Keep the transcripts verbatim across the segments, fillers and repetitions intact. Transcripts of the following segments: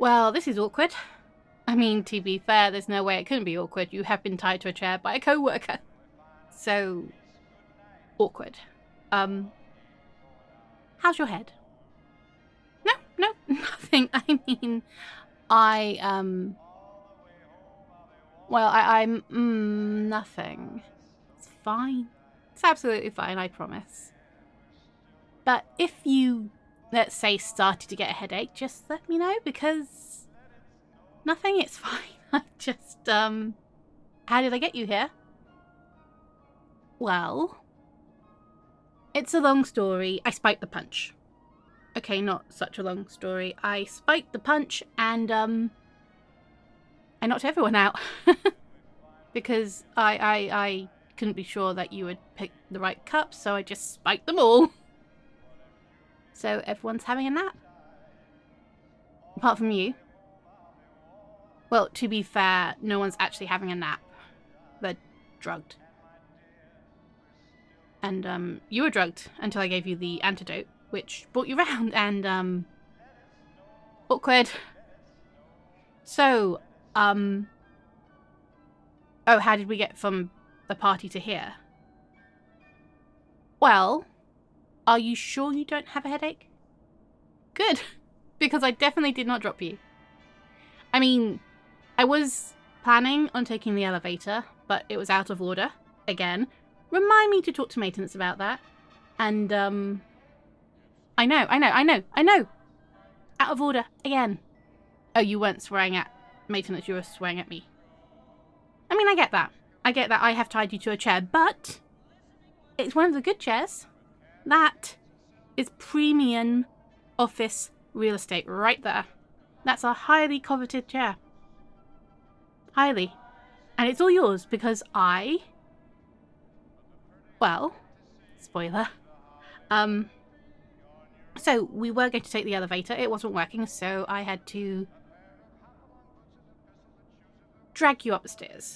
Well, this is awkward. I mean, to be fair, there's no way it couldn't be awkward. You have been tied to a chair by a co-worker. So, awkward. Um, how's your head? No, no, nothing. I mean, I, um... Well, I, I'm... Mm, nothing. It's fine. It's absolutely fine, I promise. But if you, let's say, started to get a headache, just let me know, because... Nothing, it's fine. I just, um... How did I get you here? Well... It's a long story. I spiked the punch. Okay, not such a long story. I spiked the punch and, um... I knocked everyone out. Because I, I, I couldn't be sure that you would pick the right cup, so I just spiked them all. So everyone's having a nap. Apart from you. Well, to be fair, no one's actually having a nap. They're drugged. And, um, you were drugged until I gave you the antidote, which brought you round, and, um... Awkward. So, um... Oh, how did we get from the party to here? Well, are you sure you don't have a headache? Good, because I definitely did not drop you. I mean, I was planning on taking the elevator, but it was out of order, again. Remind me to talk to maintenance about that. And, um... I know, I know, I know, I know! Out of order, again. Oh, you weren't swearing at maintenance, you were swearing at me. I mean, I get that. I get that I have tied you to a chair, but it's one of the good chairs. That is premium office real estate right there. That's a highly coveted chair. Highly. And it's all yours because I... Well, spoiler. Um, so we were going to take the elevator. It wasn't working, so I had to drag you up the stairs.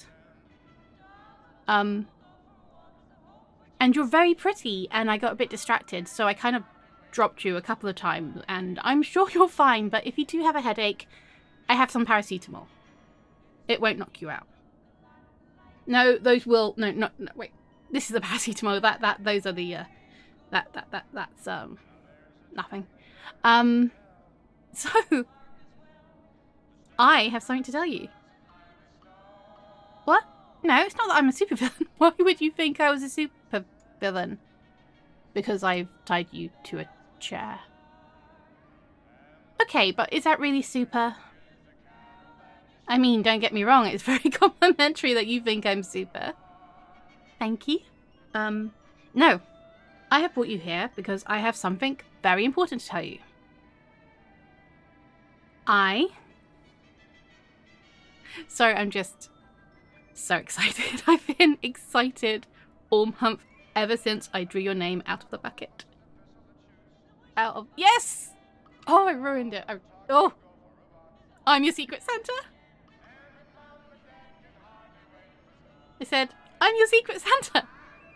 Um, and you're very pretty, and I got a bit distracted, so I kind of dropped you a couple of times, and I'm sure you're fine, but if you do have a headache, I have some paracetamol. It won't knock you out. No, those will, no, no, no, wait. This is the paracetamol, that, that, those are the, uh, that, that, that, that's, um, nothing. Um, so, I have something to tell you. What? No, it's not that I'm a supervillain. Why would you think I was a supervillain? Because I've tied you to a chair. Okay, but is that really super? I mean, don't get me wrong, it's very complimentary that you think I'm super. Thank you. Um, no. I have brought you here because I have something very important to tell you. I... Sorry, I'm just so excited. I've been excited all month ever since I drew your name out of the bucket. Out of... Yes! Oh, I ruined it. I... Oh! I'm your secret Santa. I said, I'm your secret Santa.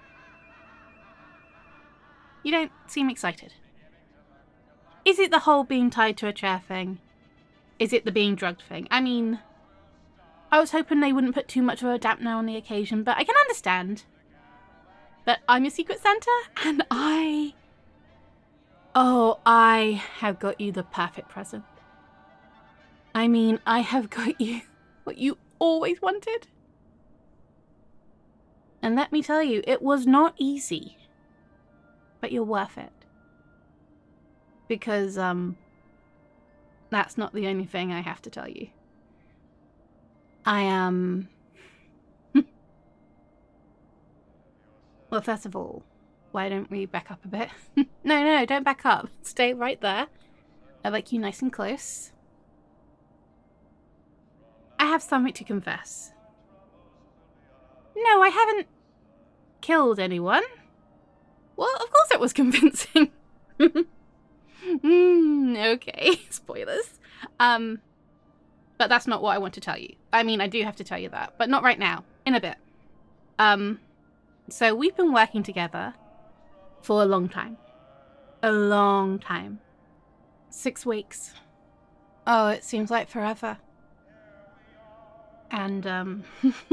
You don't seem excited. Is it the whole being tied to a chair thing? Is it the being drugged thing? I mean, I was hoping they wouldn't put too much of a dampener on the occasion, but I can understand. But I'm your secret Santa, and I... Oh, I have got you the perfect present. I mean, I have got you what you always wanted. And let me tell you, it was not easy. But you're worth it. Because, um, that's not the only thing I have to tell you. I, um... Well, first of all, why don't we back up a bit? no, no, don't back up. Stay right there. I like you nice and close. I have something to confess. No, I haven't killed anyone. Well, of course it was convincing. mm, okay, spoilers. Um, but that's not what I want to tell you. I mean, I do have to tell you that, but not right now. In a bit. Um, so we've been working together for a long time. A long time. Six weeks. Oh, it seems like forever. And, um...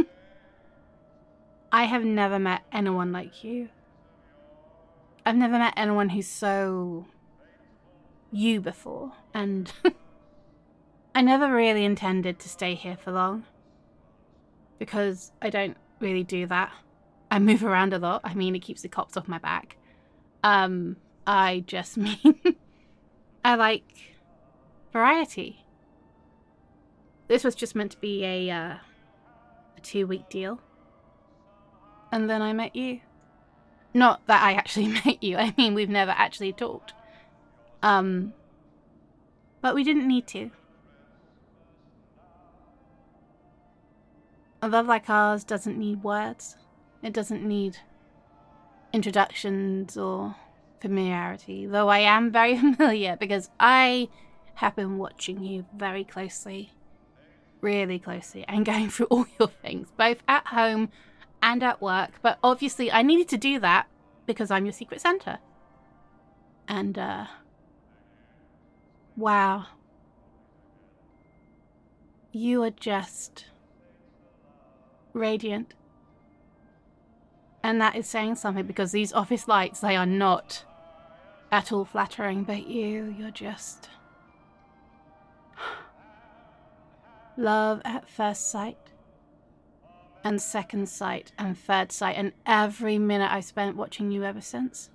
I have never met anyone like you. I've never met anyone who's so... you before, and... I never really intended to stay here for long. Because I don't really do that. I move around a lot. I mean, it keeps the cops off my back. Um, I just mean... I like... variety. This was just meant to be a, uh, a two-week deal. And then I met you. Not that I actually met you. I mean, we've never actually talked. Um, but we didn't need to. A love like ours doesn't need words. It doesn't need introductions or familiarity. Though I am very familiar because I have been watching you very closely. Really closely. And going through all your things. Both at home and at work. But obviously I needed to do that because I'm your Secret Santa. And, uh... wow. You are just... radiant. And that is saying something because these office lights, they are not at all flattering, but you, you're just... love at first sight. And second sight and third sight and every minute I spent watching you ever since.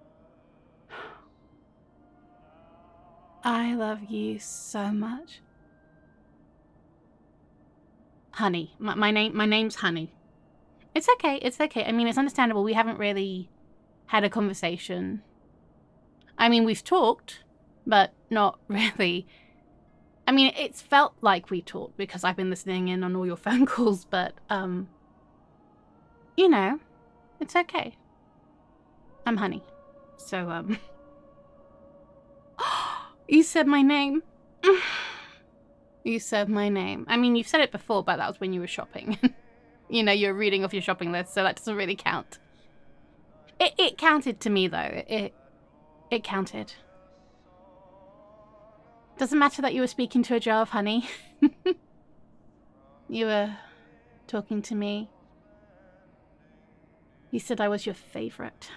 I love you so much. Honey. My, my name my name's Honey. It's okay, it's okay. I mean, it's understandable. We haven't really had a conversation. I mean, we've talked, but not really. I mean, it's felt like we talked because I've been listening in on all your phone calls, but, um, you know, it's okay. I'm Honey. So, um, you said my name. You said my name. I mean, you've said it before, but that was when you were shopping. You know, you're reading off your shopping list, so that doesn't really count. It, it counted to me, though. It, it counted. Doesn't matter that you were speaking to a jar of honey. You were talking to me. You said I was your favorite.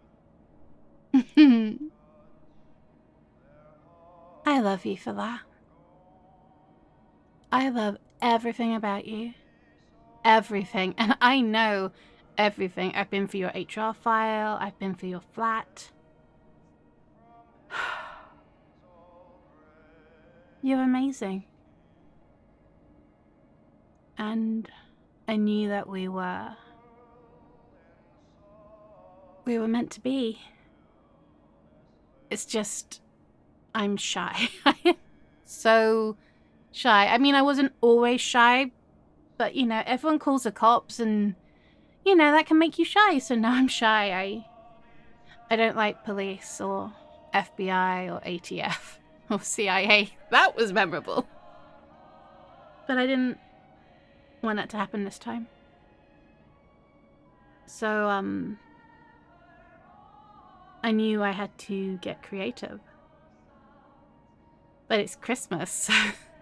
I love you for that. I love everything about you. Everything. And I know everything. I've been for your H R file. I've been for your flat. You're amazing. And I knew that we were... we were meant to be. It's just... I'm shy. I am so shy. I mean, I wasn't always shy, but, you know, everyone calls the cops and, you know, that can make you shy. So now I'm shy. I, I don't like police or F B I or A T F or C I A. That was memorable. But I didn't want that to happen this time. So, um, I knew I had to get creative. But it's Christmas, so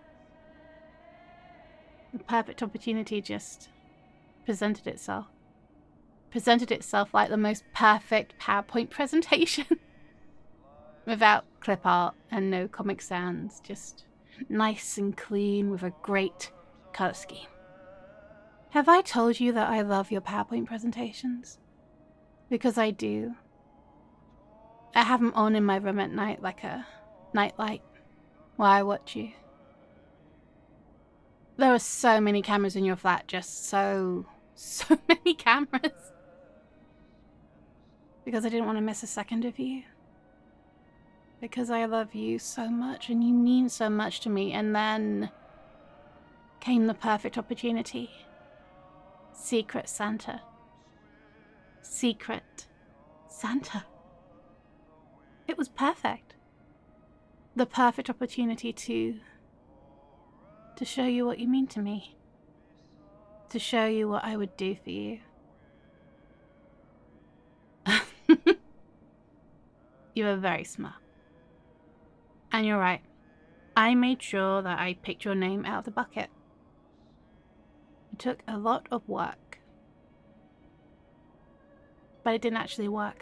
the perfect opportunity just presented itself. Presented itself like the most perfect PowerPoint presentation. Without clip art and no Comic Sans, just nice and clean with a great colour scheme. Have I told you that I love your PowerPoint presentations? Because I do. I have them on in my room at night like a nightlight while I watch you. There are so many cameras in your flat, just so, so many cameras. Because I didn't want to miss a second of you. Because I love you so much and you mean so much to me. And then came the perfect opportunity. Secret Santa. Secret Santa. It was perfect. The perfect opportunity to to show you what you mean to me. To show you what I would do for you. You are very smart. And you're right. I made sure that I picked your name out of the bucket. It took a lot of work. But it didn't actually work.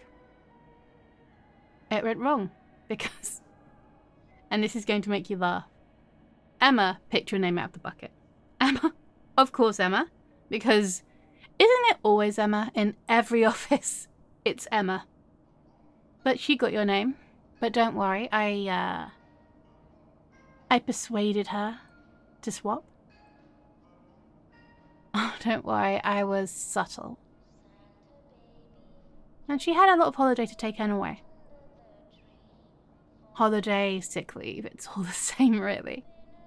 It went wrong because, and this is going to make you laugh, Emma picked your name out of the bucket. Emma, of course Emma, because isn't it always Emma in every office? It's Emma. But she got your name. But don't worry, I, uh, I persuaded her to swap. Oh, don't worry, I was subtle. And she had a lot of holiday to take anyway. Holiday, sick leave, it's all the same really.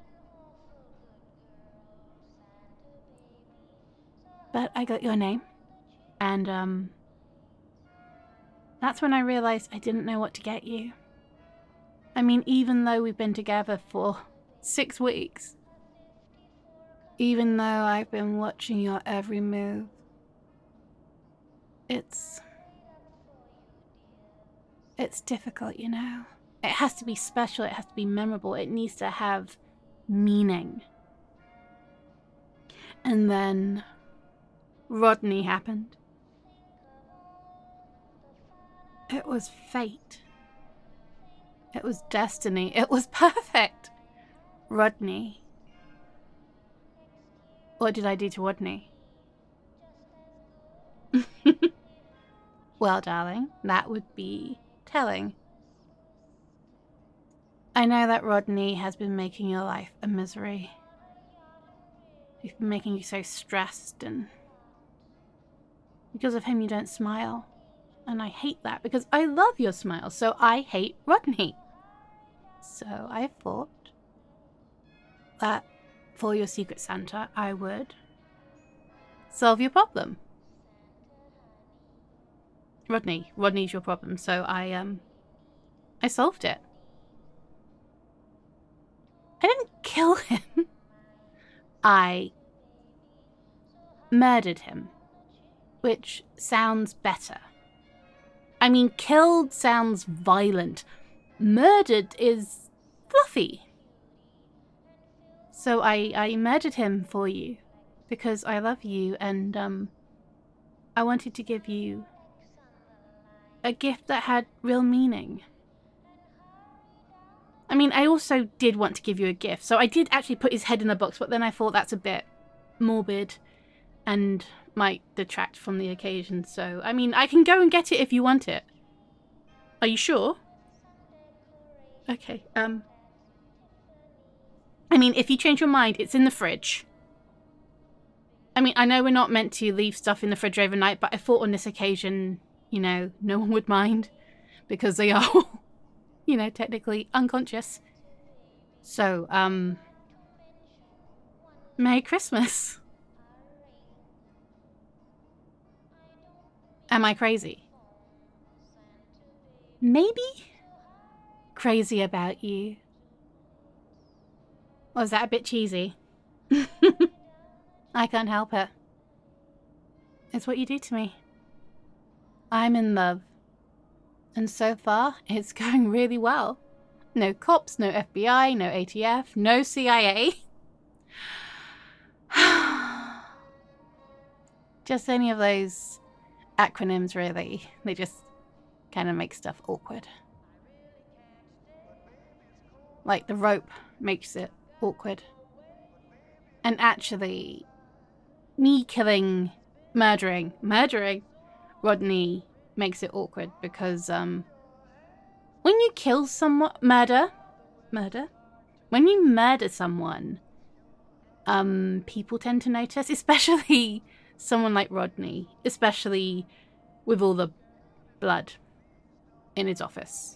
But I got your name. And, um... that's when I realized I didn't know what to get you. I mean, even though we've been together for six weeks, even though I've been watching your every move, it's... it's difficult, you know? It has to be special, it has to be memorable, it needs to have meaning. And then Rodney happened. It was fate. It was destiny. It was perfect. Rodney. What did I do to Rodney? Well, darling, that would be telling. I know that Rodney has been making your life a misery. He's been making you so stressed, and because of him you don't smile. And I hate that because I love your smile, so I hate Rodney. So I thought that for your Secret Santa, I would solve your problem. Rodney. Rodney's your problem, so I, um, I solved it. I didn't kill him. I murdered him, which sounds better. I mean, killed sounds violent. Murdered is fluffy. So I, I murdered him for you because I love you, and um, I wanted to give you a gift that had real meaning. I mean, I also did want to give you a gift, so I did actually put his head in a box, but then I thought that's a bit morbid and might detract from the occasion, so, I mean, I can go and get it if you want it. Are you sure? Okay, um... I mean, if you change your mind, it's in the fridge. I mean, I know we're not meant to leave stuff in the fridge overnight, but I thought on this occasion, you know, no one would mind, because they are, you know, technically unconscious. So, um... Merry Christmas. Am I crazy? Maybe? Crazy about you. Was that a bit cheesy? I can't help it. It's what you do to me. I'm in love. And so far, it's going really well. No cops, no F B I, no A T F, no C I A. Just any of those acronyms, really. They just kind of make stuff awkward. Like the rope makes it awkward. And actually, me killing, murdering, murdering Rodney makes it awkward because, um, when you kill someone, murder, murder, when you murder someone, um, people tend to notice, especially someone like Rodney, especially with all the blood in his office.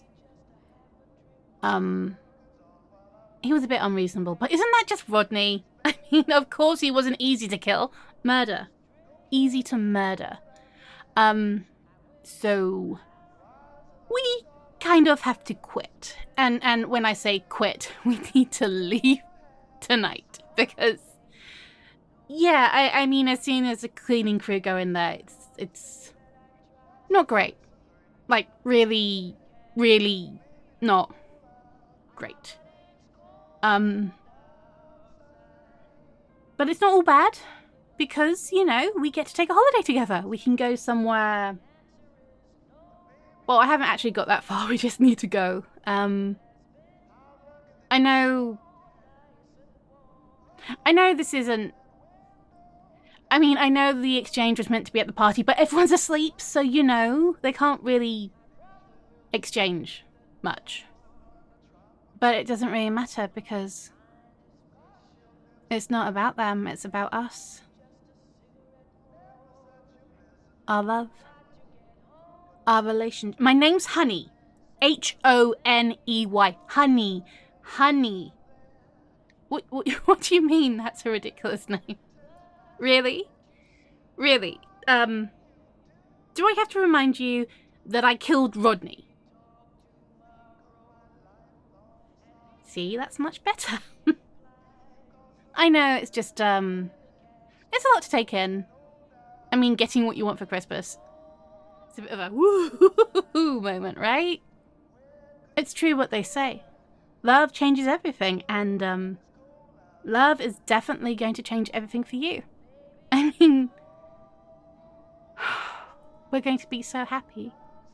Um, he was a bit unreasonable, but isn't that just Rodney? I mean, of course he wasn't easy to kill. Murder. Easy to murder. Um, so we kind of have to quit. And and when I say quit, we need to leave tonight because, yeah, I, I mean, as soon as a cleaning crew go in there, it's it's not great. Like, really, really not great. Um, but it's not all bad because, you know, we get to take a holiday together. We can go somewhere. Well, I haven't actually got that far. We just need to go. Um, I know. I know this isn't. I mean, I know the exchange was meant to be at the party, but everyone's asleep, so, you know, they can't really exchange much. But it doesn't really matter because it's not about them, it's about us. Our love. Our relation. My name's Honey. H O N E Y. Honey. Honey. What, what, what do you mean that's a ridiculous name? Really? Really? Um, do I have to remind you that I killed Rodney? See, that's much better. I know, it's just, um, it's a lot to take in. I mean, getting what you want for Christmas. It's a bit of a woo moment, right? It's true what they say. Love changes everything, and, um, love is definitely going to change everything for you. I mean, we're going to be so happy.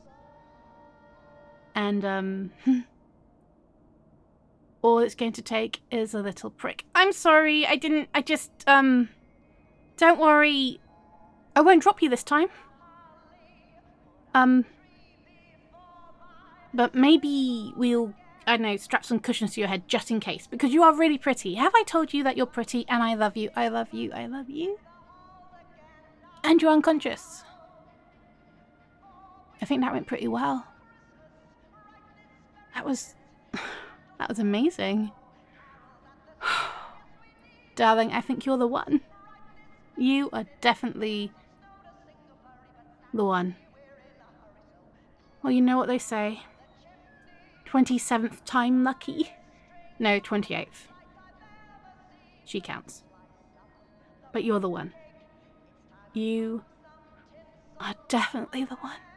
And, um, all it's going to take is a little prick. I'm sorry, I didn't, I just, um, don't worry. I won't drop you this time. Um, but maybe we'll, I don't know, strap some cushions to your head just in case, because you are really pretty. Have I told you that you're pretty and I love you, I love you, I love you? And you're unconscious. I think that went pretty well. That was... that was amazing. Darling, I think you're the one. You are definitely the one. Well, you know what they say. twenty-seventh time lucky? No, twenty-eighth. She counts. But you're the one. You are definitely the one.